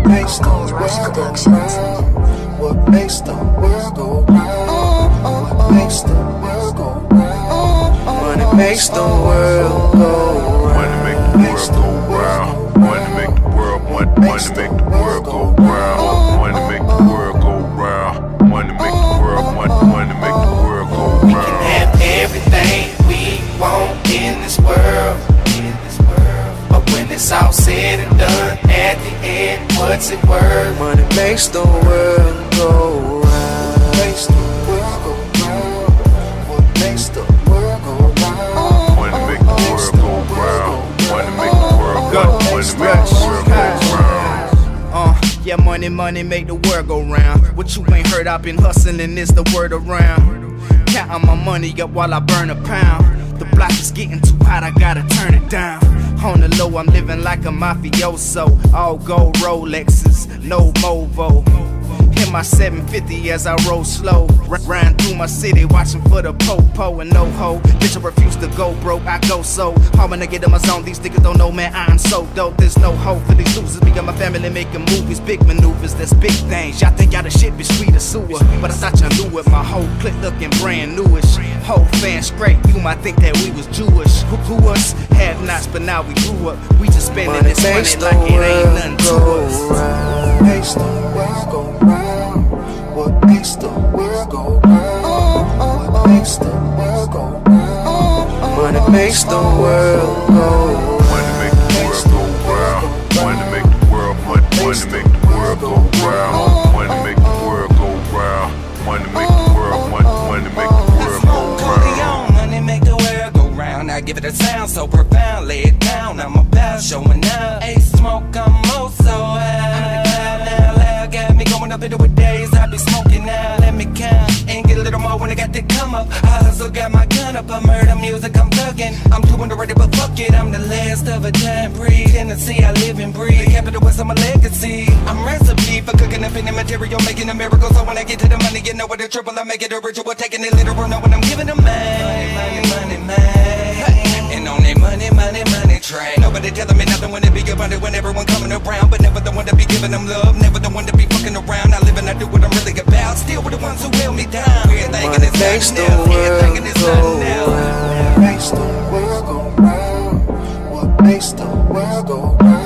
makes the world go round? What makes the world go round? What makes the world go round? Money makes the world go round. Money make the world go round. Money make the world, money make the world go round. Money make the world go round. Money make the world, money make the world go round. We can have everything we want in this world. But when it's all said and done, at the end, what's it worth? Money makes the world go round. Makes the world go round. What makes the world go round? Money make the world go round. Money make the world go round. Money make the world go round. Yeah, money make the world go round. What you ain't heard, I've been hustling, is the word around. Counting my money up while I burn a pound. The block is getting too hot, I gotta turn it down. On the low, I'm living like a mafioso. All gold Rolexes, no Movo. Hit my 750 as I roll slow. Riding through my city, watching for the po-po and no ho. Bitch, I refuse to go broke, I go so hard when I get in my zone. These niggas don't know, man, I'm so dope. There's no hope for these losers. We got my family making movies, big maneuvers, that's big things. Y'all think y'all the shit, bitch, we the sewer. But I thought y'all knew it, my whole clique looking brand newish. Whole fan straight, you might think that we was Jewish. Who us? Have nots, but now we grew up. We just spending this money like it ain't nothing to us. Makes the world go round. What makes the world go round? What makes the world go round? Money makes the world go round. Money make the world go round. Money make the world, money make the world go round. Money make the world go round. Money make the world, money make the world go round. Money make the world go round. I give it a sound so profound. Lay it down, I'm about showing up. Hey, smoke, I'm oh so high. Now loud, got me going up into the days. I be smoking now, let me count. And get a little more when I got to come up. I hustle, got my gun up, I murder music, I'm thugging. I'm too underrated, but fuck it, I'm the last of a time breed. In the sea, I live and breathe. The capital west of my legacy. I'm recipe for cooking up any material, making a miracle. So when I get to the money, you know what a triple, I make it a ritual. Taking it literal, know when I'm giving them money. And on that money train. Nobody telling me nothing when it be about it, when everyone coming around. But never the one to be giving them love, never the one to be fucking around. I live and I do what I'm really about. Still with the ones who held me down. Weird thinking it's Makes the nothing else. world Thinking it's go nothing else. round. Makes the world go round. What makes the world go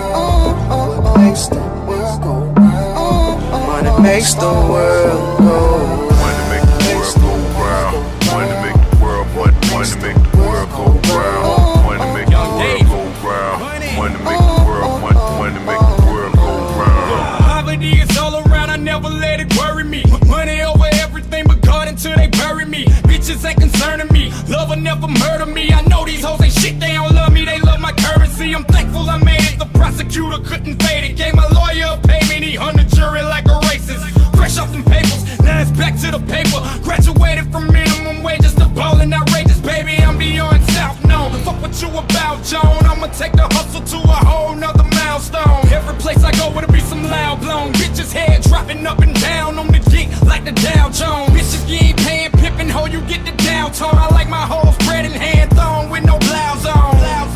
round? What makes the world go round? Money makes the world go round. Money make the world go round. Money make the world, money make the world go round. Money make the world go round. Money make the world, money make the world go round. Poverty is all around, I never let it worry me. Money over everything but God until they bury me. Bitches ain't concerning me, love will never murder me. I know these hoes ain't shit, they don't love me, they love my currency. I'm thankful I made it, the prosecutor couldn't fade it. Gave my lawyer a payment, he hung the jury like a racist. Fresh off them papers, now it's back to the paper. Graduated from minimum wage, just a ballin' outrageous. Baby, I'm beyond south known. Fuck what you about, Joan. I'ma take the hustle to a whole nother milestone. Every place I go, it'll be some loud blown. Bitches head dropping up and down on the geek like the Dow Jones. Bitches, you ain't paying pippin', ho, you get the downtown. I like my whole spread and hand thrown with no blouse on.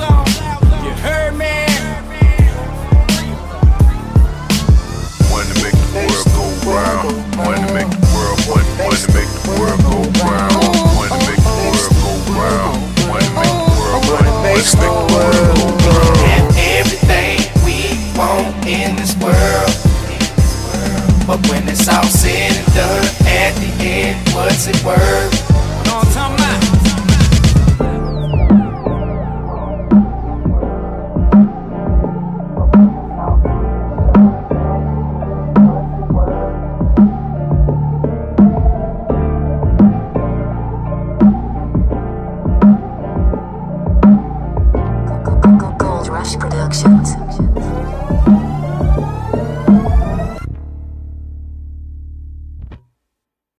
You heard me? Money make the world go round. Money make the world, money make the world go round. Money make the world go round. Money make the world, money make the world go round. And everything we want in this world. But when it's all said and done, at the end, what's it worth? No, I'm talking about. Gold Rush Productions.